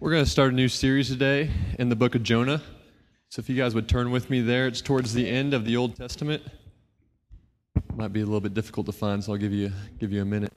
We're going to start a new series today in the book of Jonah. So if you guys would turn with me there, it's towards the end of the Old Testament. Might be a little bit difficult to find, so I'll give you a minute.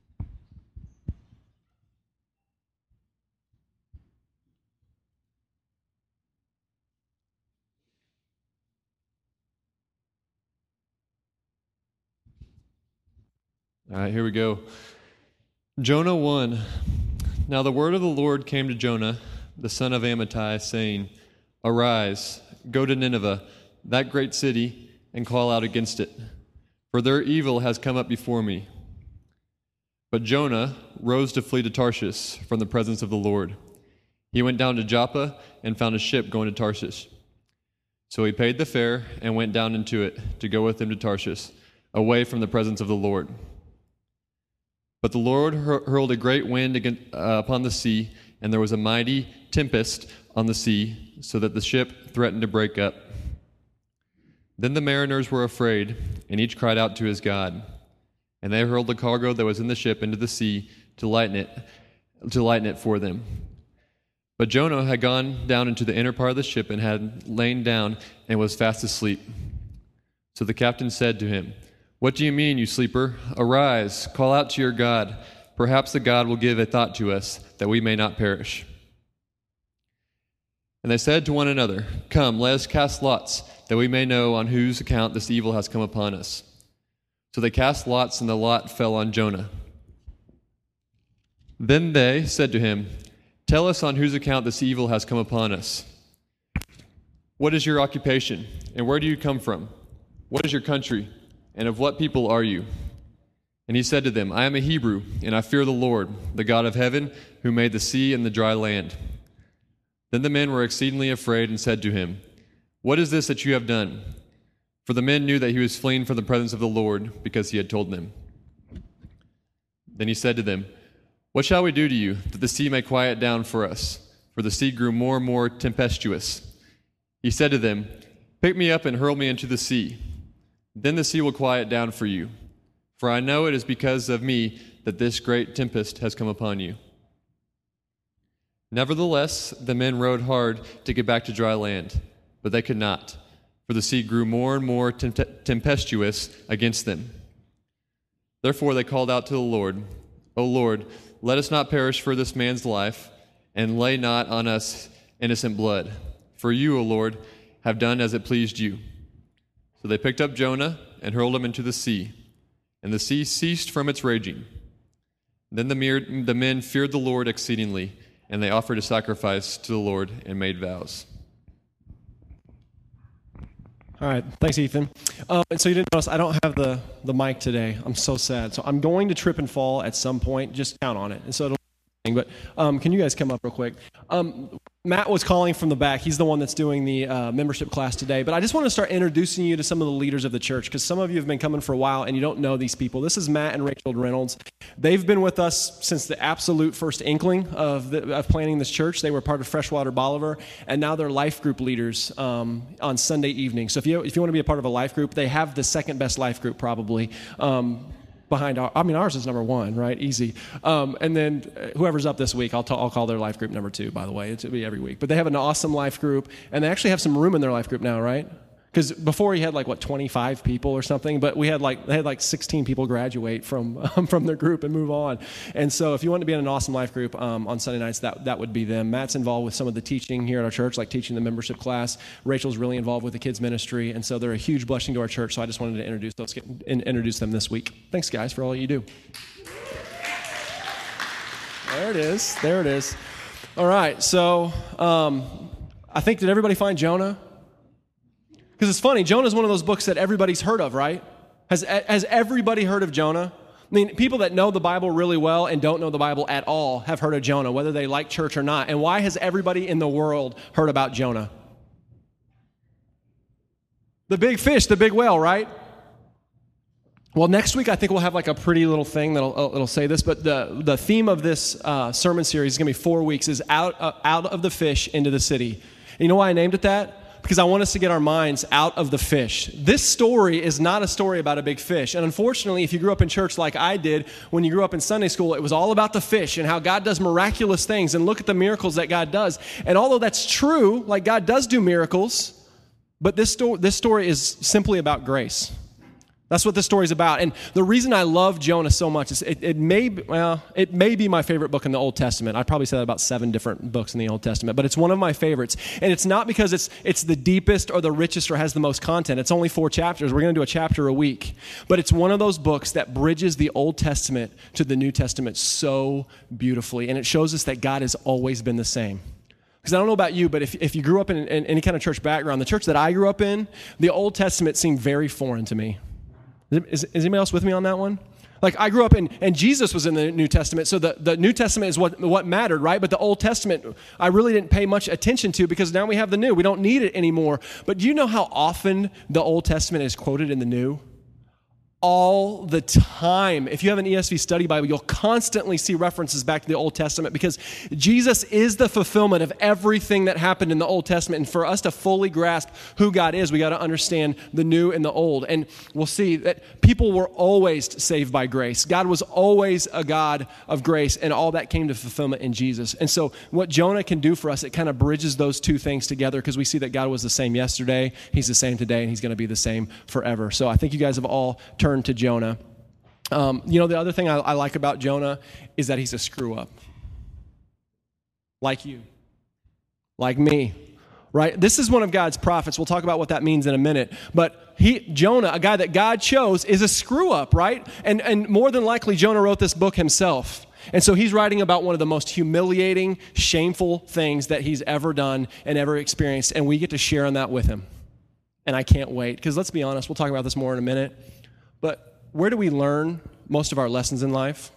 All right, here we go. Jonah 1. Now the word of the Lord came to Jonah, the son of Amittai, saying, Arise, go to Nineveh, that great city, and call out against it, for their evil has come up before me. But Jonah rose to flee to Tarshish from the presence of the Lord. He went down to Joppa and found a ship going to Tarshish. So he paid the fare and went down into it to go with him to Tarshish, away from the presence of the Lord. But the Lord hurled a great wind upon the sea, and there was a mighty tempest on the sea, so that the ship threatened to break up. Then the mariners were afraid, and each cried out to his God. And they hurled the cargo that was in the ship into the sea to lighten it for them. But Jonah had gone down into the inner part of the ship and had lain down and was fast asleep. So the captain said to him, What do you mean, you sleeper? Arise, call out to your God. Perhaps the God will give a thought to us, that we may not perish. And they said to one another, Come, let us cast lots, that we may know on whose account this evil has come upon us. So they cast lots, and the lot fell on Jonah. Then they said to him, Tell us on whose account this evil has come upon us. What is your occupation, and where do you come from? What is your country? And of what people are you? And he said to them, I am a Hebrew, and I fear the Lord, the God of heaven, who made the sea and the dry land. Then the men were exceedingly afraid and said to him, What is this that you have done? For the men knew that he was fleeing from the presence of the Lord, because he had told them. Then he said to them, What shall we do to you, that the sea may quiet down for us? For the sea grew more and more tempestuous. He said to them, Pick me up and hurl me into the sea. Then the sea will quiet down for you. For I know it is because of me that this great tempest has come upon you. Nevertheless, the men rowed hard to get back to dry land, but they could not, for the sea grew more and more tempestuous against them. Therefore they called out to the Lord, O Lord, let us not perish for this man's life, and lay not on us innocent blood. For you, O Lord, have done as it pleased you. So they picked up Jonah and hurled him into the sea, and the sea ceased from its raging. Then the men feared the Lord exceedingly, and they offered a sacrifice to the Lord and made vows. All right, thanks, Ethan. And so you didn't notice I don't have the mic today. I'm so sad. So I'm going to trip and fall at some point. Just count on it. And so it'll. But can you guys come up real quick? Matt was calling from the back. He's the one that's doing the membership class today. But I just want to start introducing you to some of the leaders of the church, because some of you have been coming for a while and you don't know these people. This is Matt and Rachel Reynolds. They've been with us since the absolute first inkling of planning this church. They were part of Freshwater Bolivar, and now they're life group leaders on Sunday evening. So if you want to be a part of a life group, they have the second best life group probably. Behind ours is number one, right? Easy. And then whoever's up this week, I'll call their life group number 2, by the way. It'll be every week. But they have an awesome life group, and they actually have some room in their life group now, right? Because before he had 25 people or something, but they had 16 people graduate from their group and move on. And so if you want to be in an awesome life group on Sunday nights, that would be them. Matt's involved with some of the teaching here at our church, like teaching the membership class. Rachel's really involved with the kids ministry, and so they're a huge blessing to our church. So I just wanted to introduce them this week. Thanks, guys, for all you do. There it is. All right, so I think, did everybody find Jonah? Because it's funny, Jonah's one of those books that everybody's heard of, right? Has everybody heard of Jonah? I mean, people that know the Bible really well and don't know the Bible at all have heard of Jonah, whether they like church or not. And why has everybody in the world heard about Jonah? The big fish, the big whale, right? Well, next week I think we'll have a pretty little thing that'll say this, but the theme of this sermon series is going to be 4 weeks, is out of the fish into the city. And you know why I named it that? because I want us to get our minds out of the fish. This story is not a story about a big fish. And unfortunately, if you grew up in church like I did, when you grew up in Sunday school, it was all about the fish and how God does miraculous things and look at the miracles that God does. And although that's true, like God does do miracles, but this story is simply about grace. That's what this story is about. And the reason I love Jonah so much is it may be my favorite book in the Old Testament. I'd probably say that about 7 different books in the Old Testament, but it's one of my favorites. And it's not because it's the deepest or the richest or has the most content. It's only 4 chapters. We're going to do a chapter a week. But it's one of those books that bridges the Old Testament to the New Testament so beautifully. And it shows us that God has always been the same. Because I don't know about you, but if you grew up in any kind of church background, the church that I grew up in, the Old Testament seemed very foreign to me. Is anybody else with me on that one? Like I grew up and Jesus was in the New Testament, so the New Testament is what mattered, right? But the Old Testament, I really didn't pay much attention to because now we have the New. We don't need it anymore. But do you know how often the Old Testament is quoted in the New? All the time. If you have an ESV study Bible, you'll constantly see references back to the Old Testament because Jesus is the fulfillment of everything that happened in the Old Testament. And for us to fully grasp who God is, we got to understand the new and the old. And we'll see that people were always saved by grace. God was always a God of grace, and all that came to fulfillment in Jesus. And so what Jonah can do for us, it kind of bridges those two things together because we see that God was the same yesterday, he's the same today, and he's going to be the same forever. So I think you guys have all turned to Jonah. The other thing I like about Jonah is that he's a screw up. Like you. Like me. Right? This is one of God's prophets. We'll talk about what that means in a minute. But Jonah, a guy that God chose, is a screw up, right? And more than likely, Jonah wrote this book himself. And so he's writing about one of the most humiliating, shameful things that he's ever done and ever experienced. And we get to share in that with him. And I can't wait. Because let's be honest, we'll talk about this more in a minute. But where do we learn most of our lessons in life?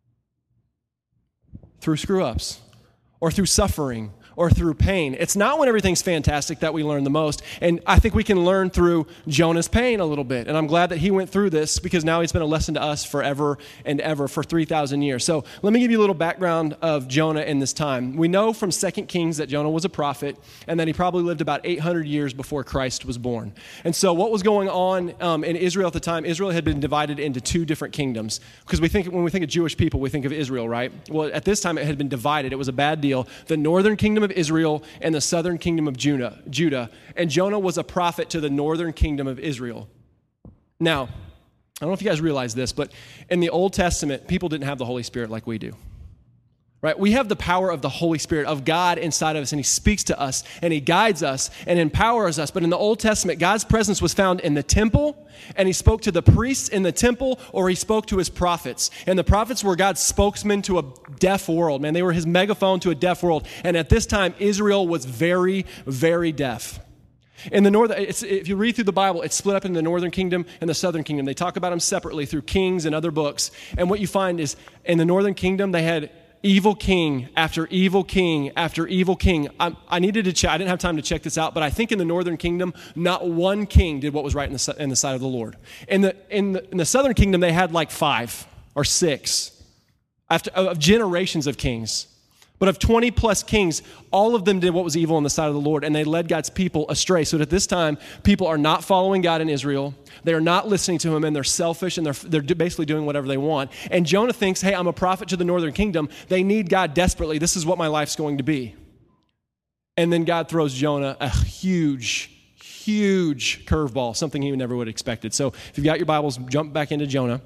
Through screw-ups, or through suffering, or through pain. It's not when everything's fantastic that we learn the most. And I think we can learn through Jonah's pain a little bit. And I'm glad that he went through this because now he's been a lesson to us forever and ever for 3,000 years. So let me give you a little background of Jonah in this time. We know from 2 Kings that Jonah was a prophet and that he probably lived about 800 years before Christ was born. And so what was going on in Israel at the time, Israel had been divided into 2 different kingdoms. Because when we think of Jewish people, we think of Israel, right? Well, at this time it had been divided. It was a bad deal. The northern kingdom of Israel and the southern kingdom of Judah. And Jonah was a prophet to the northern kingdom of Israel. Now, I don't know if you guys realize this, but in the Old Testament, people didn't have the Holy Spirit like we do. Right? We have the power of the Holy Spirit, of God inside of us, and he speaks to us, and he guides us, and empowers us. But in the Old Testament, God's presence was found in the temple, and he spoke to the priests in the temple, or he spoke to his prophets. And the prophets were God's spokesman to a deaf world. Man, they were his megaphone to a deaf world. And at this time, Israel was very, very deaf. In the north, if you read through the Bible, it's split up into the northern kingdom and the southern kingdom. They talk about them separately through Kings and other books. And what you find is in the northern kingdom, they had evil king after evil king after evil king. I needed to check. I didn't have time to check this out, but I think in the northern kingdom, not one king did what was right in the sight of the Lord. In the southern kingdom, they had like 5 or 6 of generations of kings. But of 20 plus kings, all of them did what was evil in the sight of the Lord, and they led God's people astray. So at this time, people are not following God in Israel. They are not listening to him, and they're selfish, and they're basically doing whatever they want. And Jonah thinks, hey, I'm a prophet to the northern kingdom. They need God desperately. This is what my life's going to be. And then God throws Jonah a huge curveball, something he never would have expected. So if you've got your Bibles, jump back into Jonah.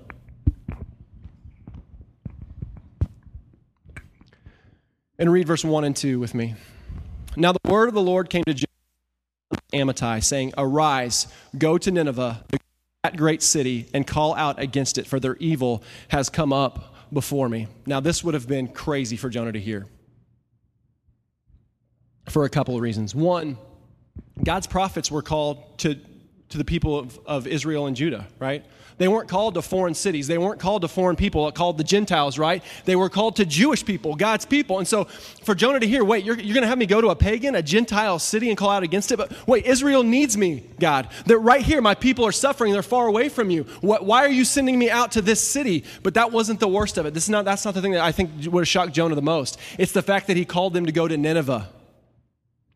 And read verse 1 and 2 with me. Now the word of the Lord came to Jonah, Amittai, saying, Arise, go to Nineveh, that great city, and call out against it, for their evil has come up before me. Now this would have been crazy for Jonah to hear for a couple of reasons. One, God's prophets were called to the people of Israel and Judah, right? They weren't called to foreign cities. They weren't called to foreign people, called the Gentiles, right? They were called to Jewish people, God's people. And so for Jonah to hear, wait, you're going to have me go to a pagan, a Gentile city and call out against it? But wait, Israel needs me, God. That right here, my people are suffering. They're far away from you. Why are you sending me out to this city? But that wasn't the worst of it. That's not the thing that I think would have shocked Jonah the most. It's the fact that he called them to go to Nineveh.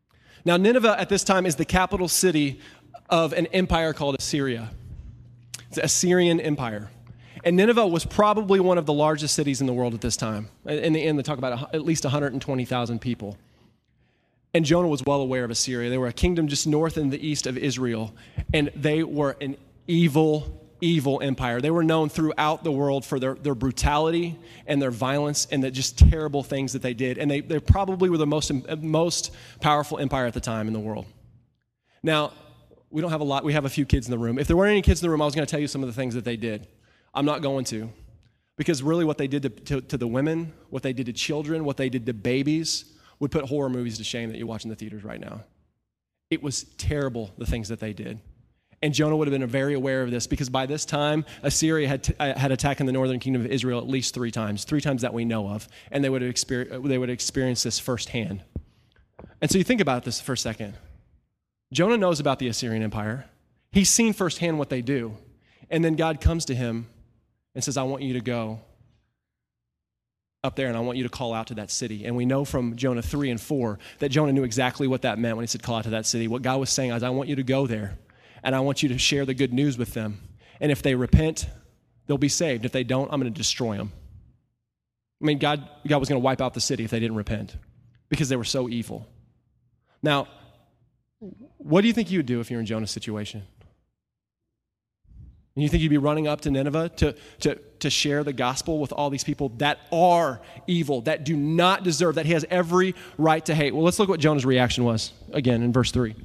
Now, Nineveh at this time is the capital city of an empire called Assyria. It's the Assyrian Empire. And Nineveh was probably one of the largest cities in the world at this time. In the end, they talk about at least 120,000 people. And Jonah was well aware of Assyria. They were a kingdom just north and the east of Israel. And they were an evil empire. They were known throughout the world for their brutality and their violence and the just terrible things that they did. And they probably were the most powerful empire at the time in the world. Now, we don't have a lot. We have a few kids in the room. If there weren't any kids in the room, I was going to tell you some of the things that they did. I'm not going to. Because really what they did to the women, what they did to children, what they did to babies would put horror movies to shame that you watch in the theaters right now. It was terrible, the things that they did. And Jonah would have been very aware of this because by this time, Assyria had attacked the northern kingdom of Israel at least three times that we know of. And they would have experienced this firsthand. And so you think about this for a second. Jonah knows about the Assyrian Empire. He's seen firsthand what they do. And then God comes to him and says, I want you to go up there and I want you to call out to that city. And we know from Jonah 3 and 4 that Jonah knew exactly what that meant when he said call out to that city. What God was saying is, I want you to go there and I want you to share the good news with them. And if they repent, they'll be saved. If they don't, I'm going to destroy them. I mean, God was going to wipe out the city if they didn't repent because they were so evil. Now, what do you think you would do if you're in Jonah's situation? And you think you'd be running up to Nineveh to share the gospel with all these people that are evil, that do not deserve, that he has every right to hate? Well, let's look what Jonah's reaction was, again, in verse 3.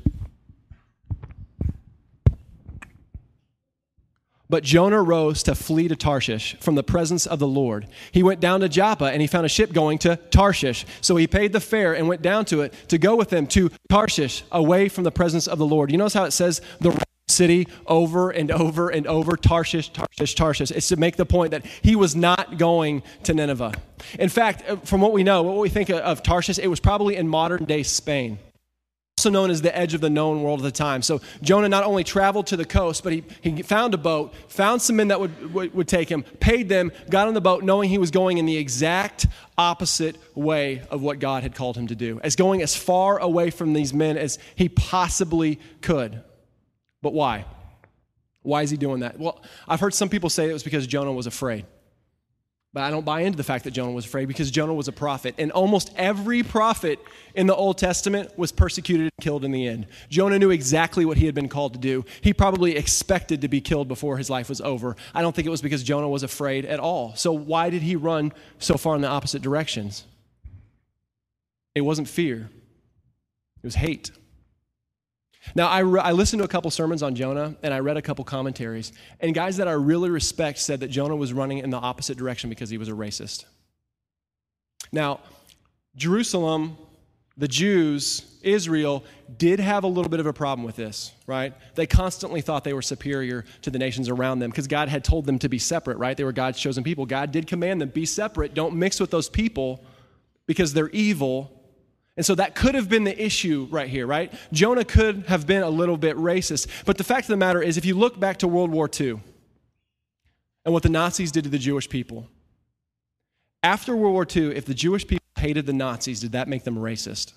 But Jonah rose to flee to Tarshish from the presence of the Lord. He went down to Joppa, and he found a ship going to Tarshish. So he paid the fare and went down to it to go with them to Tarshish, away from the presence of the Lord. You notice how it says the city over and over and over, Tarshish, Tarshish, Tarshish. It's to make the point that he was not going to Nineveh. In fact, from what we know, what we think of Tarshish, it was probably in modern-day Spain, also known as the edge of the known world at the time. So Jonah not only traveled to the coast, but he found a boat, found some men that would take him, paid them, got on the boat knowing he was going in the exact opposite way of what God had called him to do, as going as far away from these men as he possibly could. But why? Why is he doing that? Well, I've heard some people say it was because Jonah was afraid. But I don't buy into the fact that Jonah was afraid because Jonah was a prophet. And almost every prophet in the Old Testament was persecuted and killed in the end. Jonah knew exactly what he had been called to do. He probably expected to be killed before his life was over. I don't think it was because Jonah was afraid at all. So why did he run so far in the opposite directions? It wasn't fear. It was hate. Now, I listened to a couple sermons on Jonah, and I read a couple commentaries, and guys that I really respect said that Jonah was running in the opposite direction because he was a racist. Now, Jerusalem, the Jews, Israel, did have a little bit of a problem with this, right? They constantly thought they were superior to the nations around them because God had told them to be separate, right? They were God's chosen people. God did command them, be separate, don't mix with those people because they're evil. And so that could have been the issue right here, right? Jonah could have been a little bit racist. But the fact of the matter is, if you look back to World War II and what the Nazis did to the Jewish people, after World War II, if the Jewish people hated the Nazis, did that make them racist?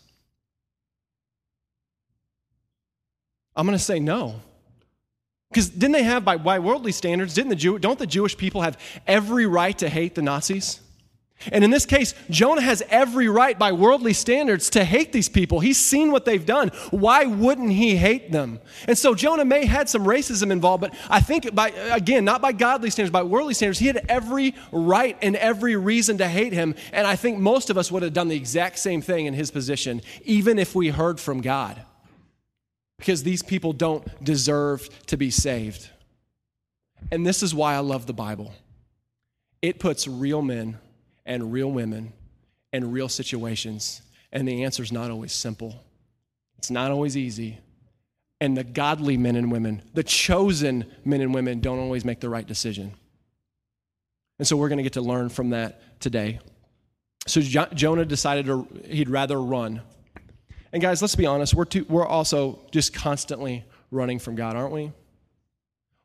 I'm going to say no. Because didn't they have, by worldly standards, don't the Jewish people have every right to hate the Nazis? And in this case, Jonah has every right by worldly standards to hate these people. He's seen what they've done. Why wouldn't he hate them? And so Jonah may have had some racism involved, but I think, not by godly standards, by worldly standards, he had every right and every reason to hate him. And I think most of us would have done the exact same thing in his position, even if we heard from God. Because these people don't deserve to be saved. And this is why I love the Bible. It puts real men and real women and real situations, and the answer is not always simple. It's not always easy. And the godly men and women, the chosen men and women, don't always make the right decision. And so we're going to get to learn from that today. So Jonah decided he'd rather run. And guys, let's be honest, we're also just constantly running from God, aren't we?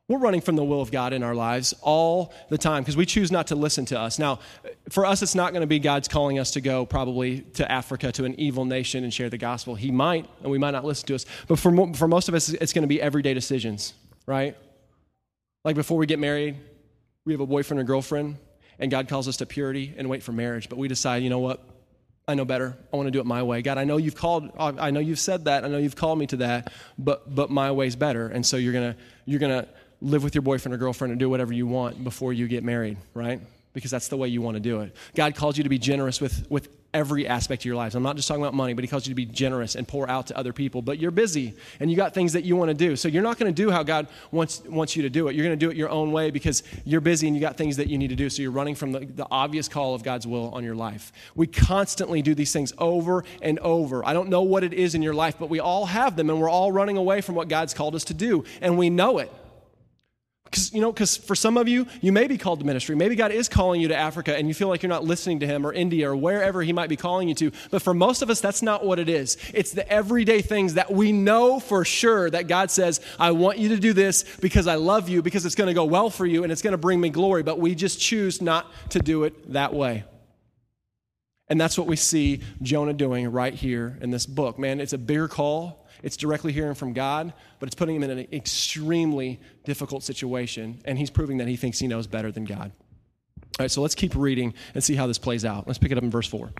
We're running from the will of God in our lives all the time because we choose not to listen to us. Now, for us, it's not going to be God's calling us to go probably to Africa, to an evil nation and share the gospel. He might, and we might not listen to us. But for most of us, it's going to be everyday decisions, right? Like before we get married, we have a boyfriend or girlfriend, and God calls us to purity and wait for marriage. But we decide, you know what? I know better. I want to do it my way. God, I know you've said that. I know you've called me to that, but my way's better. And so you're gonna live with your boyfriend or girlfriend and do whatever you want before you get married, right? Because that's the way you want to do it. God calls you to be generous with every aspect of your lives. I'm not just talking about money, but he calls you to be generous and pour out to other people. But you're busy and you got things that you want to do. So you're not going to do how God wants you to do it. You're going to do it your own way because you're busy and you got things that you need to do. So you're running from the obvious call of God's will on your life. We constantly do these things over and over. I don't know what it is in your life, but we all have them and we're all running away from what God's called us to do. And we know it. Because for some of you, you may be called to ministry. Maybe God is calling you to Africa and you feel like you're not listening to him, or India or wherever he might be calling you to. But for most of us, that's not what it is. It's the everyday things that we know for sure that God says, I want you to do this because I love you, because it's going to go well for you and it's going to bring me glory. But we just choose not to do it that way. And that's what we see Jonah doing right here in this book. Man, it's a bigger call. It's directly hearing from God, but it's putting him in an extremely difficult situation, and he's proving that he thinks he knows better than God. All right, so let's keep reading and see how this plays out. Let's pick it up in verse 4.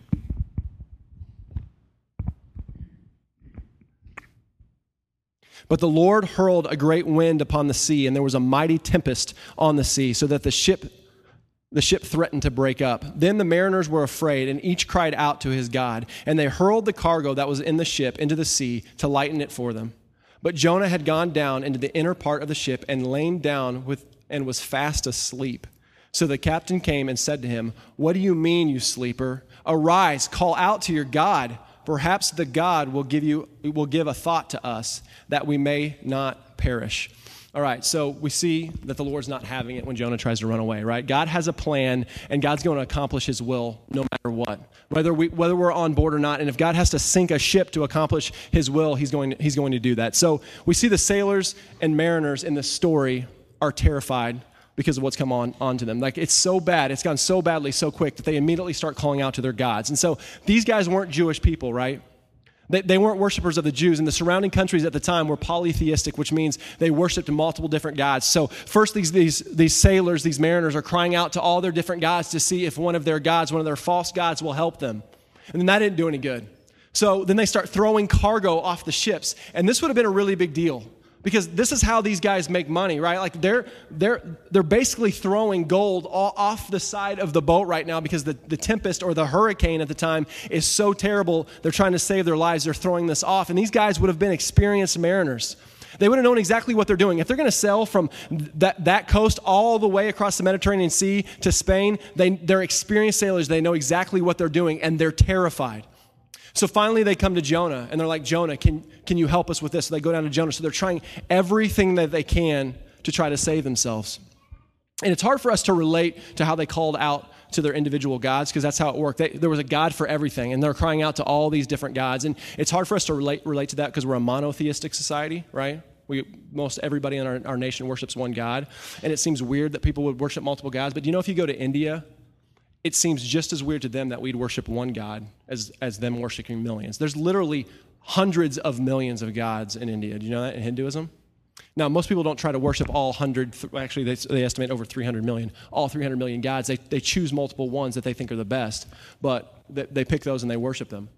But the Lord hurled a great wind upon the sea, and there was a mighty tempest on the sea, so that the ship threatened to break up. Then the mariners were afraid, and each cried out to his God. And they hurled the cargo that was in the ship into the sea to lighten it for them. But Jonah had gone down into the inner part of the ship and lain down and was fast asleep. So the captain came and said to him, "What do you mean, you sleeper? Arise, call out to your God. Perhaps the God will give a thought to us, that we may not perish." All right, so we see that the Lord's not having it when Jonah tries to run away, right? God has a plan, and God's going to accomplish his will no matter what, whether we're on board or not. And if God has to sink a ship to accomplish his will, he's going to do that. So we see the sailors and mariners in this story are terrified because of what's come on to them. Like, it's so bad, it's gone so badly so quick that they immediately start calling out to their gods. And so these guys weren't Jewish people, right? They weren't worshipers of the Jews, and the surrounding countries at the time were polytheistic, which means they worshiped multiple different gods. So first these sailors, these mariners are crying out to all their different gods to see if one of their gods, one of their false gods will help them. And then that didn't do any good. So then they start throwing cargo off the ships, and this would have been a really big deal. Because this is how these guys make money, right? Like they're basically throwing gold off the side of the boat right now because the tempest or the hurricane at the time is so terrible. They're trying to save their lives. They're throwing this off. And these guys would have been experienced mariners. They would have known exactly what they're doing. If they're going to sail from that coast all the way across the Mediterranean Sea to Spain, they're experienced sailors. They know exactly what they're doing, and they're terrified. So finally they come to Jonah, and they're like, "Jonah, can you help us with this?" So they go down to Jonah. So they're trying everything that they can to try to save themselves. And it's hard for us to relate to how they called out to their individual gods, because that's how it worked. There was a God for everything, and they're crying out to all these different gods. And it's hard for us to relate to that because we're a monotheistic society, right? Most everybody in our nation worships one God. And it seems weird that people would worship multiple gods. But do you know if you go to India, it seems just as weird to them that we'd worship one God as them worshiping millions. There's literally hundreds of millions of gods in India. Do you know that in Hinduism? Now, most people don't try to worship all 100. Actually, they estimate over 300 million. All 300 million gods. They choose multiple ones that they think are the best, but they pick those and they worship them.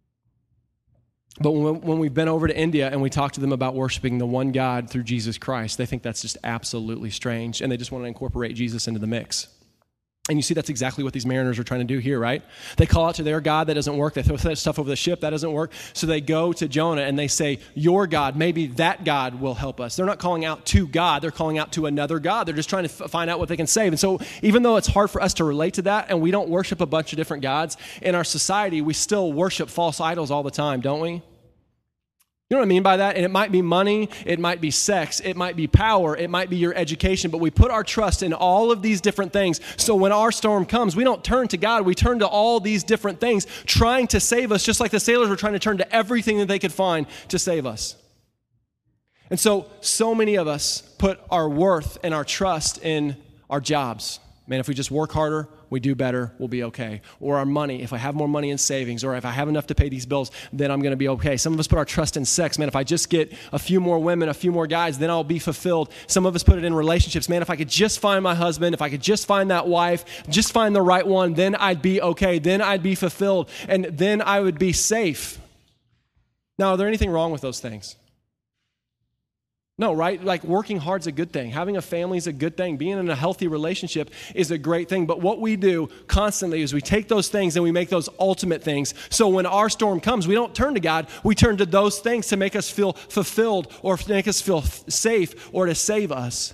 But when we've been over to India and we talk to them about worshiping the one God through Jesus Christ, they think that's just absolutely strange, and they just want to incorporate Jesus into the mix. And you see that's exactly what these mariners are trying to do here, right? They call out to their God, that doesn't work. They throw that stuff over the ship, that doesn't work. So they go to Jonah and they say, "Your God, maybe that God will help us." They're not calling out to God, they're calling out to another God. They're just trying to find out what they can save. And so even though it's hard for us to relate to that, and we don't worship a bunch of different gods, in our society, we still worship false idols all the time, don't we? You know what I mean by that? And it might be money, it might be sex, it might be power, it might be your education, but we put our trust in all of these different things. So when our storm comes, we don't turn to God, we turn to all these different things trying to save us, just like the sailors were trying to turn to everything that they could find to save us. And so many of us put our worth and our trust in our jobs. Man, if we just work harder, we do better, we'll be okay. Or our money, if I have more money in savings, or if I have enough to pay these bills, then I'm going to be okay. Some of us put our trust in sex. Man, if I just get a few more women, a few more guys, then I'll be fulfilled. Some of us put it in relationships. Man, if I could just find my husband, if I could just find that wife, just find the right one, then I'd be okay. Then I'd be fulfilled, and then I would be safe. Now, are there anything wrong with those things? No, right? Like working hard is a good thing. Having a family is a good thing. Being in a healthy relationship is a great thing. But what we do constantly is we take those things and we make those ultimate things. So when our storm comes, we don't turn to God. We turn to those things to make us feel fulfilled or to make us feel safe or to save us.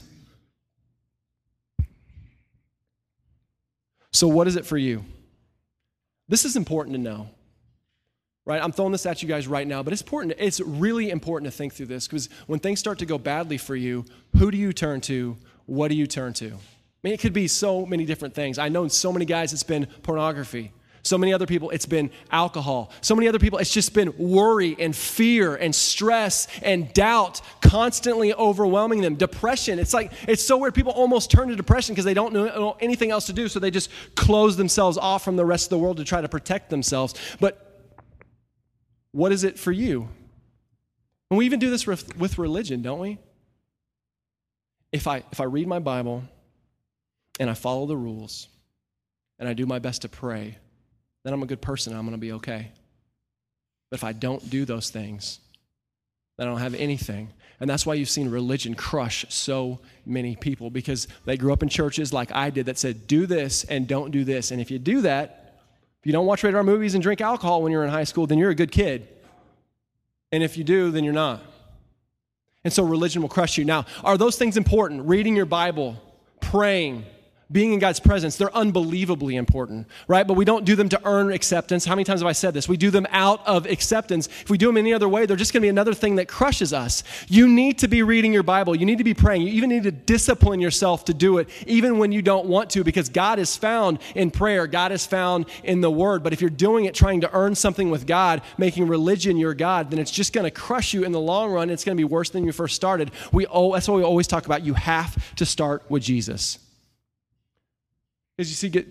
So what is it for you? This is important to know. Right, I'm throwing this at you guys right now, but it's important. It's really important to think through this, because when things start to go badly for you, who do you turn to? What do you turn to? I mean, it could be so many different things. I know so many guys it's been pornography. So many other people it's been alcohol. So many other people it's just been worry and fear and stress and doubt constantly overwhelming them. Depression. It's so weird. People almost turn to depression because they don't know anything else to do, so they just close themselves off from the rest of the world to try to protect themselves. But what is it for you? And we even do this with religion, don't we? If I read my Bible and I follow the rules and I do my best to pray, then I'm a good person and I'm going to be okay. But if I don't do those things, then I don't have anything. And that's why you've seen religion crush so many people, because they grew up in churches like I did that said, do this and don't do this. And if you do that, if you don't watch rated R movies and drink alcohol when you're in high school, then you're a good kid. And if you do, then you're not. And so religion will crush you. Now, are those things important? Reading your Bible, praying, being in God's presence, they're unbelievably important, right? But we don't do them to earn acceptance. How many times have I said this? We do them out of acceptance. If we do them any other way, they're just going to be another thing that crushes us. You need to be reading your Bible. You need to be praying. You even need to discipline yourself to do it, even when you don't want to, because God is found in prayer. God is found in the Word. But if you're doing it trying to earn something with God, making religion your God, then it's just going to crush you in the long run. It's going to be worse than you first started. That's what we always talk about. You have to start with Jesus. Because you see,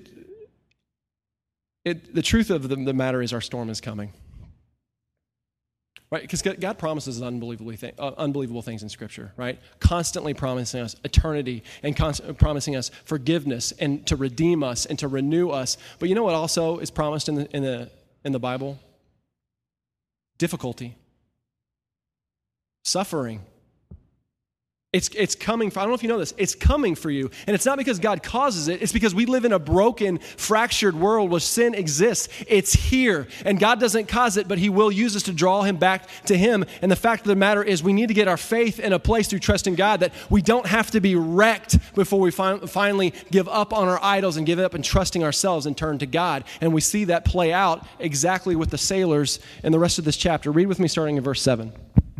the truth of the matter is our storm is coming. Right? Because God promises unbelievable things in Scripture, right? Constantly promising us eternity and promising us forgiveness and to redeem us and to renew us. But you know what also is promised in the Bible? Difficulty. Suffering. It's coming for, I don't know if you know this, it's coming for you. And it's not because God causes it, it's because we live in a broken, fractured world where sin exists. It's here. And God doesn't cause it, but He will use us to draw Him back to Him. And the fact of the matter is we need to get our faith in a place through trusting God that we don't have to be wrecked before we finally give up on our idols and give up and trusting ourselves and turn to God. And we see that play out exactly with the sailors in the rest of this chapter. Read with me starting in verse 7.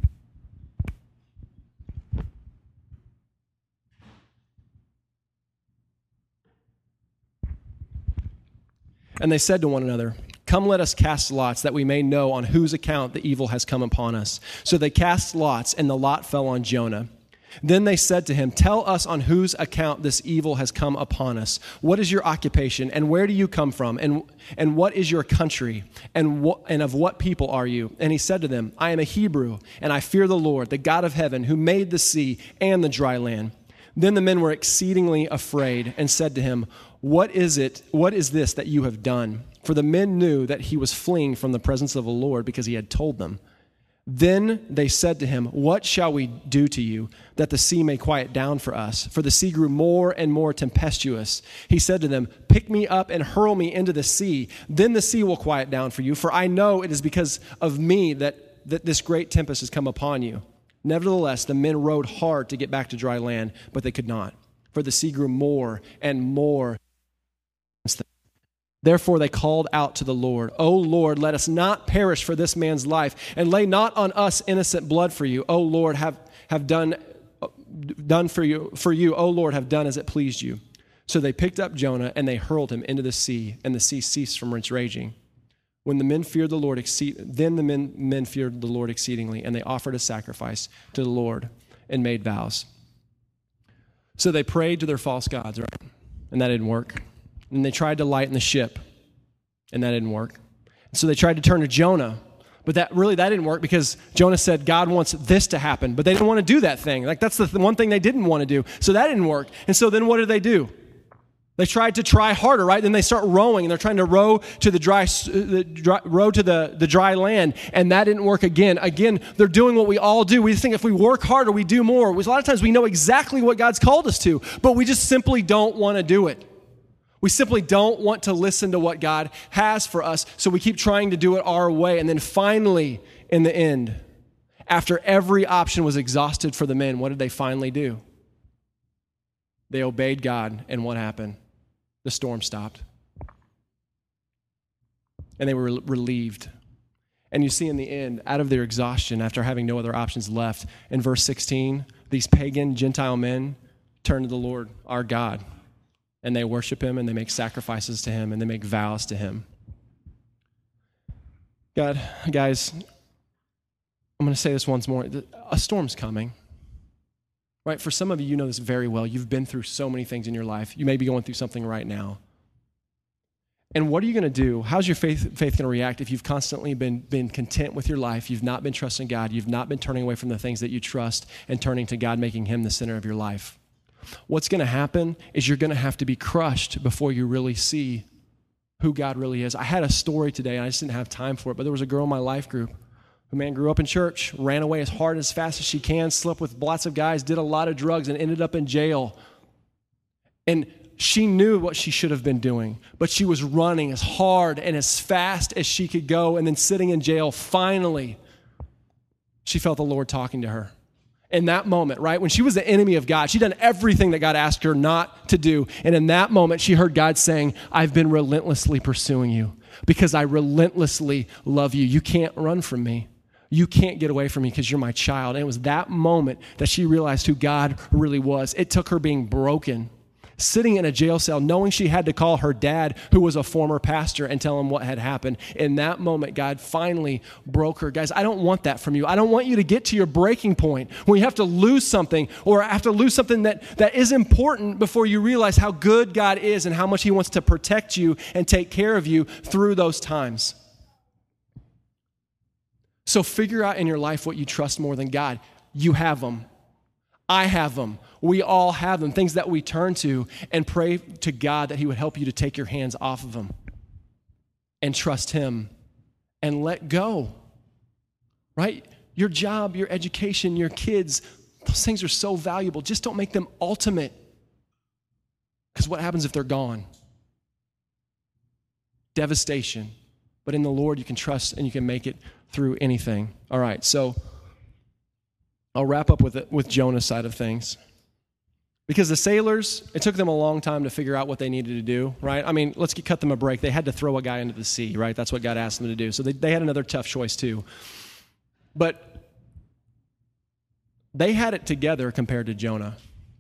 And they said to one another, "Come, let us cast lots, that we may know on whose account the evil has come upon us." So they cast lots, and the lot fell on Jonah. Then they said to him, "Tell us on whose account this evil has come upon us. What is your occupation, and where do you come from, and what is your country, and of what people are you?" And he said to them, "I am a Hebrew, and I fear the Lord, the God of heaven, who made the sea and the dry land." Then the men were exceedingly afraid and said to him, What is this that you have done?" For the men knew that he was fleeing from the presence of the Lord because he had told them. Then they said to him, "What shall we do to you that the sea may quiet down for us?" For the sea grew more and more tempestuous. He said to them, "Pick me up and hurl me into the sea. Then the sea will quiet down for you. For I know it is because of me that this great tempest has come upon you." Nevertheless, the men rowed hard to get back to dry land, but they could not, for the sea grew more and more. Therefore they called out to the Lord, "O Lord, let us not perish for this man's life, and lay not on us innocent blood for you. O Lord, have done for you, O Lord, have done as it pleased you." So they picked up Jonah, and they hurled him into the sea, and the sea ceased from its raging. When the men feared the Lord, then the men feared the Lord exceedingly, and they offered a sacrifice to the Lord and made vows. So they prayed to their false gods, right? And that didn't work. And they tried to lighten the ship, and that didn't work. So they tried to turn to Jonah, but that didn't work because Jonah said, God wants this to happen, but they didn't want to do that thing. Like that's the one thing they didn't want to do. So that didn't work. And so then what did they do? They tried to try harder, right? Then they start rowing, and they're trying to row to the dry land, and that didn't work again. Again, they're doing what we all do. We think if we work harder, we do more. A lot of times we know exactly what God's called us to, but we just simply don't want to do it. We simply don't want to listen to what God has for us, so we keep trying to do it our way. And then finally, in the end, after every option was exhausted for the men, what did they finally do? They obeyed God, and what happened? The storm stopped. And they were relieved. And you see in the end, out of their exhaustion, after having no other options left, in verse 16, these pagan Gentile men turn to the Lord, our God, and they worship him, and they make sacrifices to him, and they make vows to him. God, guys, I'm going to say this once more. A storm's coming. Right? For some of you, you know this very well. You've been through so many things in your life. You may be going through something right now. And what are you going to do? How's your faith going to react if you've constantly been content with your life, you've not been trusting God, you've not been turning away from the things that you trust and turning to God, making him the center of your life? What's going to happen is you're going to have to be crushed before you really see who God really is. I had a story today, and I just didn't have time for it, but there was a girl in my life group who, man, grew up in church, ran away as hard as fast as she can, slept with lots of guys, did a lot of drugs, and ended up in jail. And she knew what she should have been doing, but she was running as hard and as fast as she could go, and then sitting in jail, finally, she felt the Lord talking to her. In that moment, right, when she was the enemy of God, she'd done everything that God asked her not to do, and in that moment, she heard God saying, I've been relentlessly pursuing you because I relentlessly love you. You can't run from me. You can't get away from me because you're my child. And it was that moment that she realized who God really was. It took her being broken, sitting in a jail cell, knowing she had to call her dad, who was a former pastor, and tell him what had happened. In that moment, God finally broke her. Guys, I don't want that from you. I don't want you to get to your breaking point when you have to lose something or have to lose something that is important before you realize how good God is and how much he wants to protect you and take care of you through those times. So figure out in your life what you trust more than God. You have them. I have them. We all have them, things that we turn to, and pray to God that he would help you to take your hands off of them and trust him and let go, right? Your job, your education, your kids, those things are so valuable. Just don't make them ultimate, because what happens if they're gone? Devastation. But in the Lord, you can trust and you can make it through anything. All right, so I'll wrap up with Jonah's side of things. Because the sailors, it took them a long time to figure out what they needed to do, right? I mean, let's cut them a break. They had to throw a guy into the sea, right? That's what God asked them to do. So they had another tough choice too. But they had it together compared to Jonah. I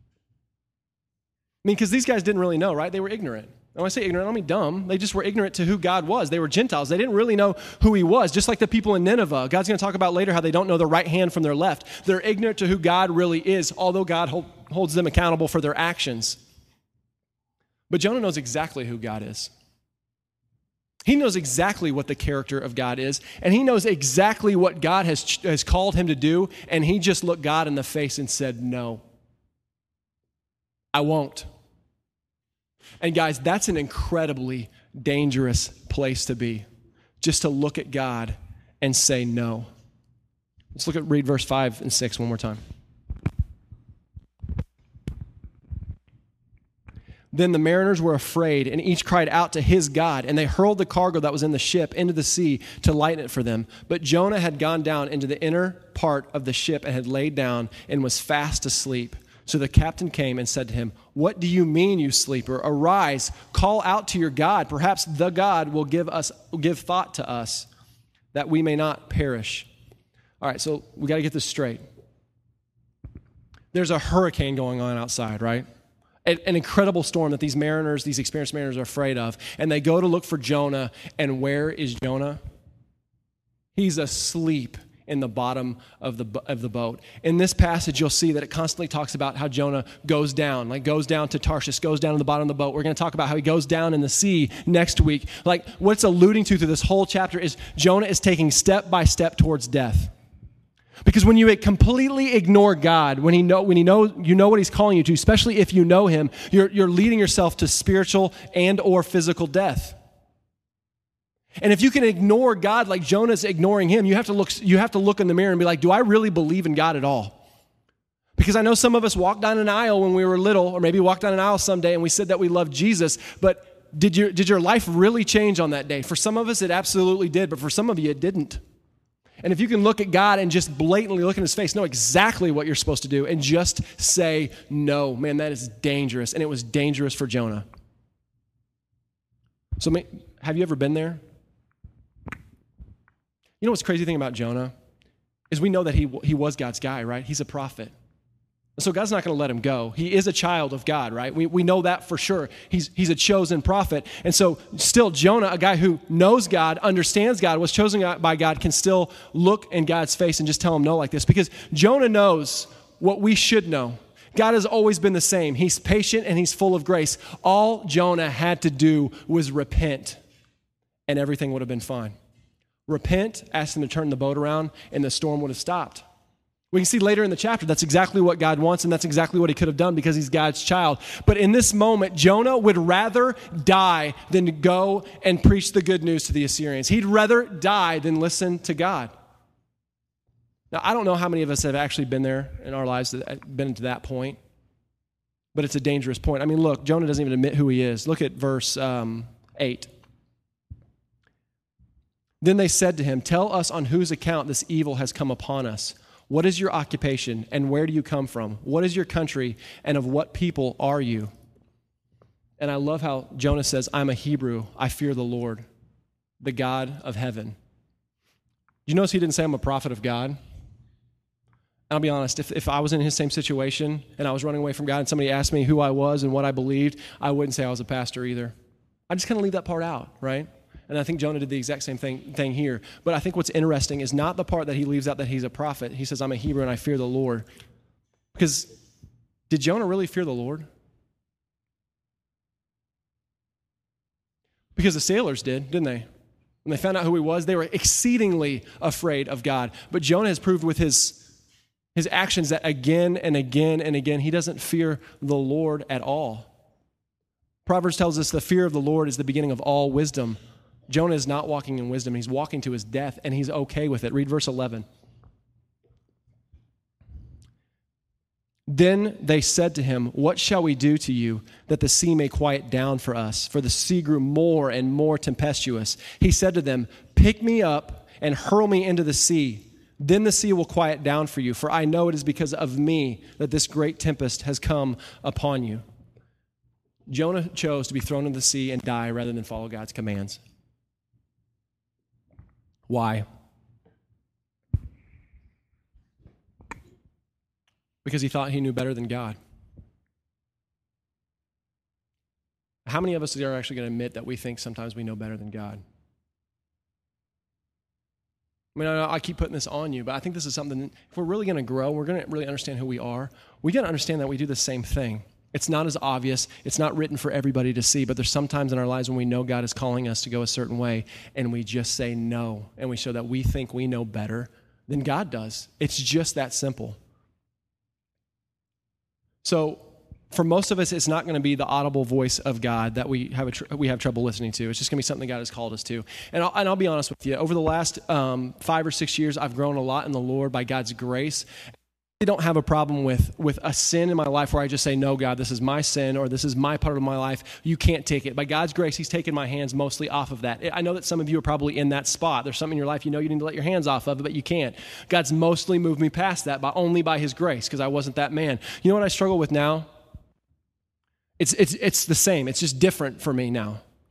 mean, because these guys didn't really know, right? They were ignorant. And when I say ignorant, I don't mean dumb. They just were ignorant to who God was. They were Gentiles. They didn't really know who he was, just like the people in Nineveh. God's going to talk about later how they don't know their right hand from their left. They're ignorant to who God really is, although God holds them accountable for their actions. But Jonah knows exactly who God is. He knows exactly what the character of God is, and he knows exactly what God has called him to do, and he just looked God in the face and said, no, I won't. And guys, that's an incredibly dangerous place to be, just to look at God and say no. Let's read verse 5 and 6 one more time. Then the mariners were afraid, and each cried out to his God, and they hurled the cargo that was in the ship into the sea to lighten it for them. But Jonah had gone down into the inner part of the ship and had laid down and was fast asleep. So the captain came and said to him, "What do you mean, you sleeper? Arise, call out to your God. Perhaps the God will give thought to us, that we may not perish." All right, so we got to get this straight. There's a hurricane going on outside, right? An incredible storm that these mariners, these experienced mariners are afraid of. And they go to look for Jonah. And where is Jonah? He's asleep in the bottom of the boat. In this passage, you'll see that it constantly talks about how Jonah goes down to Tarshish, goes down to the bottom of the boat. We're going to talk about how he goes down in the sea next week. Like, what it's alluding to through this whole chapter is Jonah is taking step by step towards death. Because when you completely ignore God, when you know what he's calling you to, especially if you know him, you're leading yourself to spiritual and or physical death. And if you can ignore God like Jonah's ignoring him, you have to look in the mirror and be like, do I really believe in God at all? Because I know some of us walked down an aisle when we were little, or maybe walked down an aisle someday and we said that we loved Jesus, but did your life really change on that day? For some of us, it absolutely did, but for some of you, it didn't. And if you can look at God and just blatantly look in his face, know exactly what you're supposed to do, and just say no, man, that is dangerous. And it was dangerous for Jonah. So have you ever been there? You know what's crazy thing about Jonah is we know that he was God's guy, right? He's a prophet. So God's not going to let him go. He is a child of God, right? We know that for sure. He's a chosen prophet. And so still Jonah, a guy who knows God, understands God, was chosen by God, can still look in God's face and just tell him no like this. Because Jonah knows what we should know. God has always been the same. He's patient and he's full of grace. All Jonah had to do was repent, and everything would have been fine. Repent, ask him to turn the boat around, and the storm would have stopped. We can see later in the chapter that's exactly what God wants, and that's exactly what he could have done because he's God's child. But in this moment, Jonah would rather die than go and preach the good news to the Assyrians. He'd rather die than listen to God. Now, I don't know how many of us have actually been there in our lives, been to that point, but it's a dangerous point. I mean, look, Jonah doesn't even admit who he is. Look at verse 8. Then they said to him, "Tell us on whose account this evil has come upon us. What is your occupation, and where do you come from? What is your country, and of what people are you?" And I love how Jonah says, "I'm a Hebrew. I fear the Lord, the God of heaven." You notice he didn't say, "I'm a prophet of God." I'll be honest, if I was in his same situation and I was running away from God and somebody asked me who I was and what I believed, I wouldn't say I was a pastor either. I just kind of leave that part out, right? And I think Jonah did the exact same thing here. But I think what's interesting is not the part that he leaves out that he's a prophet. He says, "I'm a Hebrew and I fear the Lord." Because did Jonah really fear the Lord? Because the sailors did, didn't they? When they found out who he was, they were exceedingly afraid of God. But Jonah has proved with his actions that again and again and again, he doesn't fear the Lord at all. Proverbs tells us the fear of the Lord is the beginning of all wisdom. Jonah is not walking in wisdom. He's walking to his death, and he's okay with it. Read verse 11. Then they said to him, "What shall we do to you that the sea may quiet down for us? For the sea grew more and more tempestuous." He said to them, "Pick me up and hurl me into the sea. Then the sea will quiet down for you, for I know it is because of me that this great tempest has come upon you." Jonah chose to be thrown into the sea and die rather than follow God's commands. Why? Because he thought he knew better than God. How many of us are actually going to admit that we think sometimes we know better than God? I mean, I keep putting this on you, but I think this is something that if we're really going to grow, we're going to really understand who we are, we got to understand that we do the same thing. It's not as obvious. It's not written for everybody to see, but there's sometimes in our lives when we know God is calling us to go a certain way, and we just say no, and we show that we think we know better than God does. It's just that simple. So for most of us, it's not going to be the audible voice of God that we have trouble listening to. It's just going to be something God has called us to. And I'll be honest with you. Over the last 5 or 6 years, I've grown a lot in the Lord by God's grace. I don't have a problem with a sin in my life where I just say, "No, God, this is my sin," or "This is my part of my life. You can't take it." By God's grace, he's taken my hands mostly off of that. I know that some of you are probably in that spot. There's something in your life you know you need to let your hands off of it, but you can't. God's mostly moved me past that only by his grace, because I wasn't that man. You know what I struggle with now? It's the same. It's just different for me now.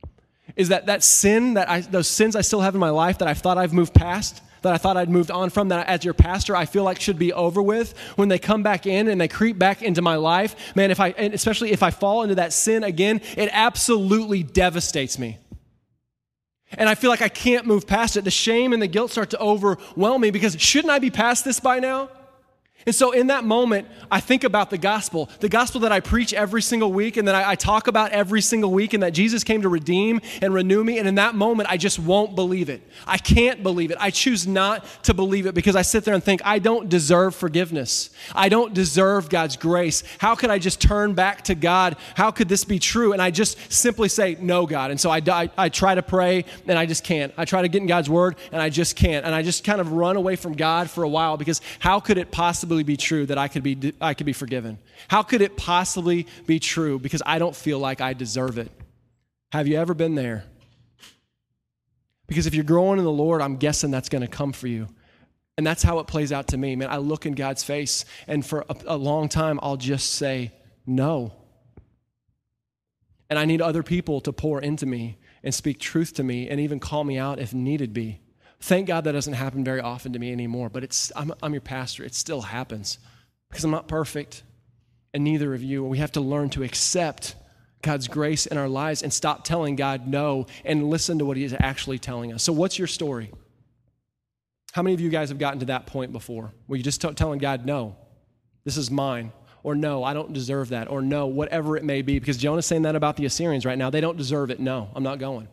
is that sin, those sins I still have in my life that I thought I've moved past, that I thought I'd moved on from, that as your pastor I feel like should be over with, when they come back in and they creep back into my life, man, and especially if I fall into that sin again, it absolutely devastates me. And I feel like I can't move past it. The shame and the guilt start to overwhelm me because shouldn't I be past this by now? And so in that moment, I think about the gospel that I preach every single week and that I talk about every single week, and that Jesus came to redeem and renew me. And in that moment, I just won't believe it. I can't believe it. I choose not to believe it because I sit there and think, I don't deserve forgiveness. I don't deserve God's grace. How could I just turn back to God? How could this be true? And I just simply say, no, God. And so I try to pray and I just can't. I try to get in God's word and I just can't. And I just kind of run away from God for a while because how could it possibly be true that I could be forgiven? How could it possibly be true? Because I don't feel like I deserve it. Have you ever been there? Because if you're growing in the Lord, I'm guessing that's going to come for you. And that's how it plays out to me, man. I look in God's face, and for a long time, I'll just say no. And I need other people to pour into me and speak truth to me and even call me out if needed be. Thank God that doesn't happen very often to me anymore, but I'm your pastor. It still happens because I'm not perfect, and neither of you. We have to learn to accept God's grace in our lives and stop telling God no and listen to what he is actually telling us. So what's your story? How many of you guys have gotten to that point before where you're just telling God, no, this is mine, or no, I don't deserve that, or no, whatever it may be, because Jonah's saying that about the Assyrians right now. They don't deserve it. No, I'm not going.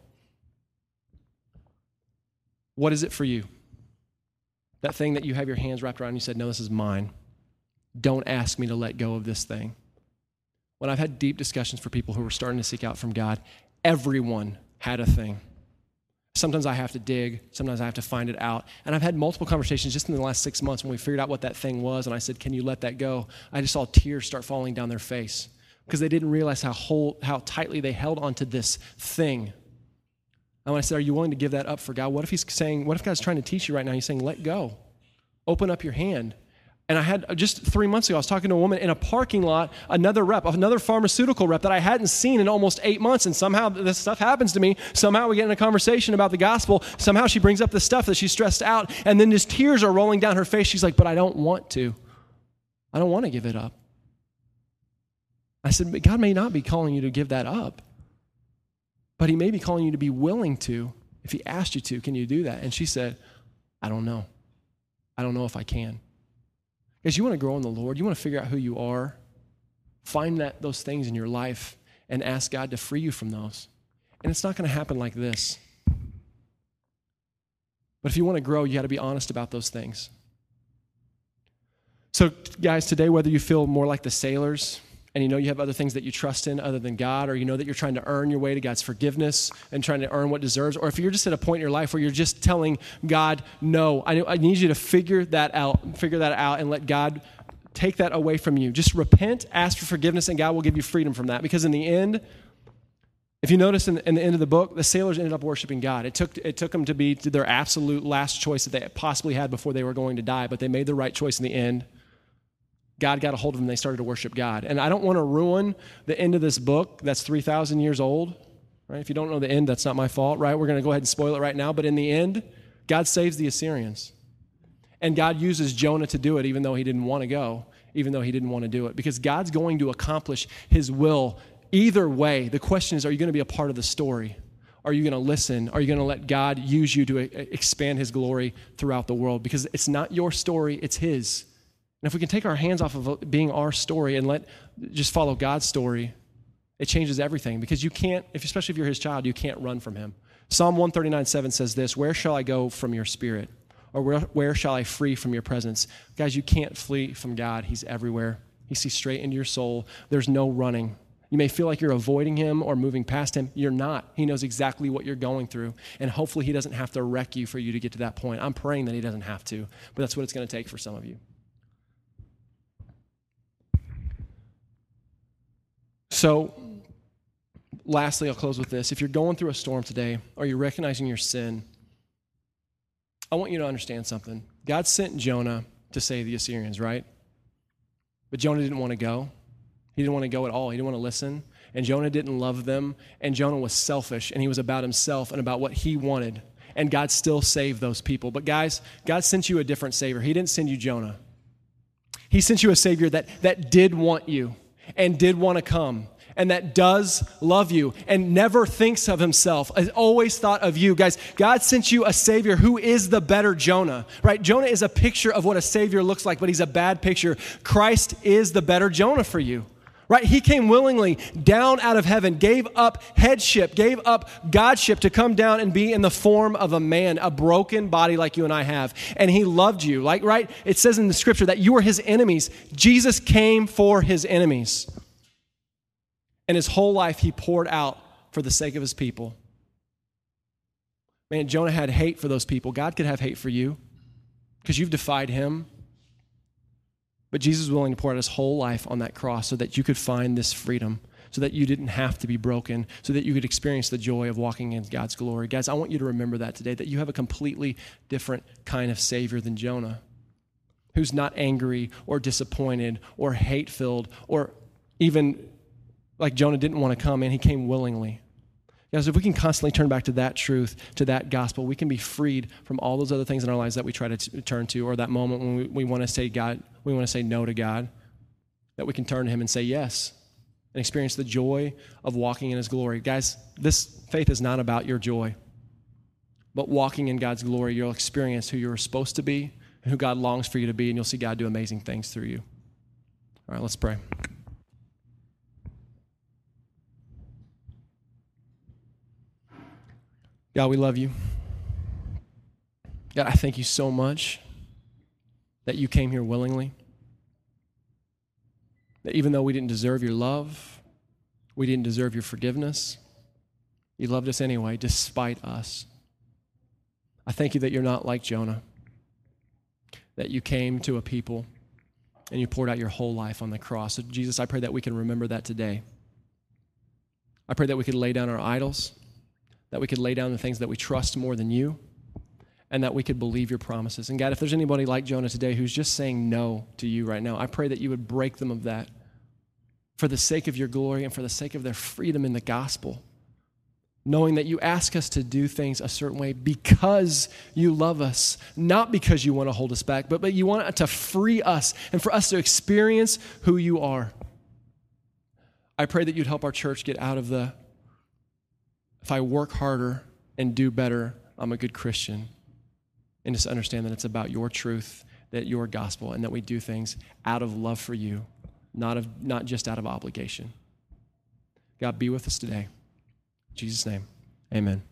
What is it for you? That thing that you have your hands wrapped around and you said, no, this is mine. Don't ask me to let go of this thing. When I've had deep discussions for people who were starting to seek out from God, everyone had a thing. Sometimes I have to dig. Sometimes I have to find it out. And I've had multiple conversations just in the last 6 months when we figured out what that thing was, and I said, can you let that go? I just saw tears start falling down their face because they didn't realize how tightly they held onto this thing. And when I said, are you willing to give that up for God? What if God's trying to teach you right now? He's saying, let go. Open up your hand. And I had, just 3 months ago, I was talking to a woman in a parking lot, another pharmaceutical rep that I hadn't seen in almost 8 months. And somehow this stuff happens to me. Somehow we get in a conversation about the gospel. Somehow she brings up the stuff that she's stressed out. And then just tears are rolling down her face. She's like, but I don't want to. I don't want to give it up. I said, but God may not be calling you to give that up. But he may be calling you to be willing to. If he asked you to, can you do that? And she said, I don't know. I don't know if I can. Because you want to grow in the Lord. You want to figure out who you are. Find those things in your life and ask God to free you from those. And it's not going to happen like this. But if you want to grow, you got to be honest about those things. So, guys, today, whether you feel more like the sailors, and you know you have other things that you trust in other than God, or you know that you're trying to earn your way to God's forgiveness and trying to earn what deserves, or if you're just at a point in your life where you're just telling God, no, I need you to figure that out and let God take that away from you. Just repent, ask for forgiveness, and God will give you freedom from that. Because in the end, if you notice in the end of the book, the sailors ended up worshiping God. It took them to be their absolute last choice that they possibly had before they were going to die, but they made the right choice in the end. God got a hold of them, they started to worship God. And I don't want to ruin the end of this book that's 3,000 years old, right? If you don't know the end, that's not my fault, right? We're going to go ahead and spoil it right now. But in the end, God saves the Assyrians. And God uses Jonah to do it, even though he didn't want to go, even though he didn't want to do it. Because God's going to accomplish his will either way. The question is, are you going to be a part of the story? Are you going to listen? Are you going to let God use you to expand his glory throughout the world? Because it's not your story, it's his. And if we can take our hands off of it being our story and just follow God's story, it changes everything. Because you can't, especially if you're his child, you can't run from him. Psalm 139:7 says this, where shall I go from your spirit? Or where shall I flee from your presence? Guys, you can't flee from God. He's everywhere. He sees straight into your soul. There's no running. You may feel like you're avoiding him or moving past him. You're not. He knows exactly what you're going through. And hopefully he doesn't have to wreck you for you to get to that point. I'm praying that he doesn't have to, but that's what it's going to take for some of you. So, lastly, I'll close with this. If you're going through a storm today or you're recognizing your sin, I want you to understand something. God sent Jonah to save the Assyrians, right? But Jonah didn't want to go. He didn't want to go at all. He didn't want to listen. and Jonah didn't love them, and Jonah was selfish, and he was about himself and about what he wanted, and God still saved those people. But guys, God sent you a different Savior. He didn't send you Jonah. He sent you a Savior that did want you and did want to come, and that does love you and never thinks of himself, has always thought of you. Guys, God sent you a Savior who is the better Jonah, right? Jonah is a picture of what a Savior looks like, but he's a bad picture. Christ is the better Jonah for you, right? He came willingly down out of heaven, gave up headship, gave up godship to come down and be in the form of a man, a broken body like you and I have. And he loved you, like, right? It says in the scripture that you were his enemies. Jesus came for his enemies. And his whole life he poured out for the sake of his people. Man, Jonah had hate for those people. God could have hate for you because you've defied him. But Jesus was willing to pour out his whole life on that cross so that you could find this freedom, so that you didn't have to be broken, so that you could experience the joy of walking in God's glory. Guys, I want you to remember that today, that you have a completely different kind of Savior than Jonah, who's not angry or disappointed or hate-filled or even like Jonah didn't want to come in. He came willingly. Guys, if we can constantly turn back to that truth, to that gospel, we can be freed from all those other things in our lives that we try to turn to, or that moment when we want to say God, we want to say no to God, that we can turn to him and say yes and experience the joy of walking in his glory. Guys, this faith is not about your joy, but walking in God's glory. You'll experience who you're supposed to be and who God longs for you to be, and you'll see God do amazing things through you. All right, let's pray. God, we love you. God, I thank you so much that you came here willingly. That even though we didn't deserve your love, we didn't deserve your forgiveness, you loved us anyway, despite us. I thank you that you're not like Jonah, that you came to a people and you poured out your whole life on the cross. So Jesus, I pray that we can remember that today. I pray that we could lay down our idols, that we could lay down the things that we trust more than you, and that we could believe your promises. And God, if there's anybody like Jonah today who's just saying no to you right now, I pray that you would break them of that for the sake of your glory and for the sake of their freedom in the gospel, knowing that you ask us to do things a certain way because you love us, not because you want to hold us back, but you want to free us and for us to experience who you are. I pray that you'd help our church get out of the if I work harder and do better, I'm a good Christian. And just understand that it's about your truth, that your gospel, and that we do things out of love for you, not just out of obligation. God, be with us today. In Jesus' name, amen.